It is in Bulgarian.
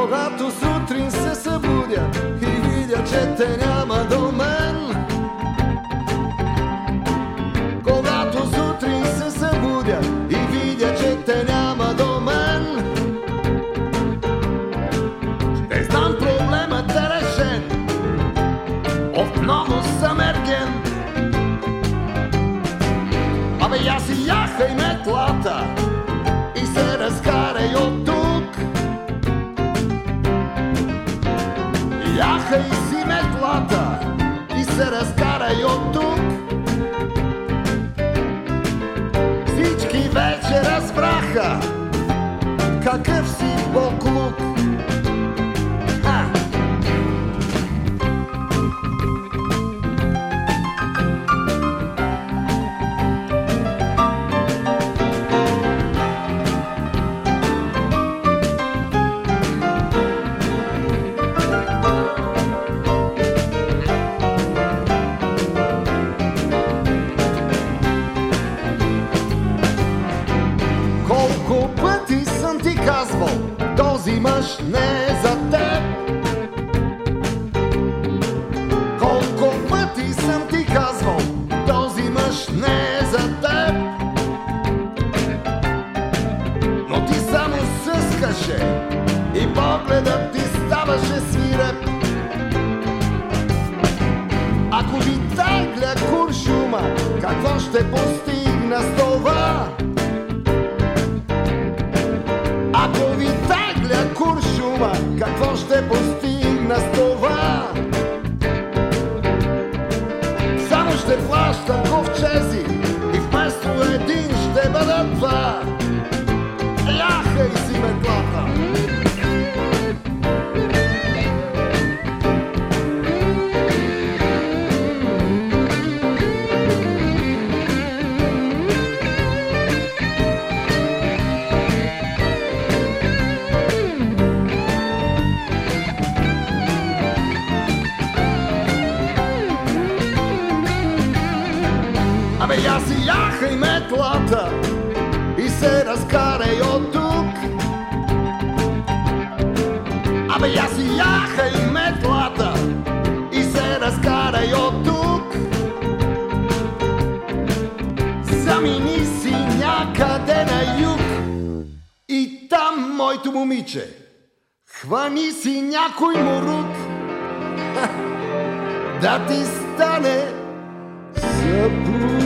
Когато сутрин се събудя и видя, че те няма до мен. Когато сутрин се събудя и видя, че те няма до мен, ще знам проблемът е решен. Отново съм ерген. Абе я си яхай метлата и се разкарай от тук. Яхай си метлата и се разкарай от тук. Всички вече разбраха какъв си боклук. Колко пъти съм ти казвал, този мъж не е за теб. Колко пъти съм ти казвал, този мъж не е за теб. Но ти само съскаше и погледът ти ставаше свиреп. Ако ви тегля куршума, какво ще постигна с това? Ако ви тегля куршума, какво ще постигна с това? Само ще плащам ковчези и вместо един ще бъдат два. Яхай си метлата! Абе я си яхай метлата и се разкарай от тук. Абе я си яхай метлата и се разкарай от тук. Замини си някъде на юг и там, моето момиче, хвани си някой мурук да ти стане съпруг.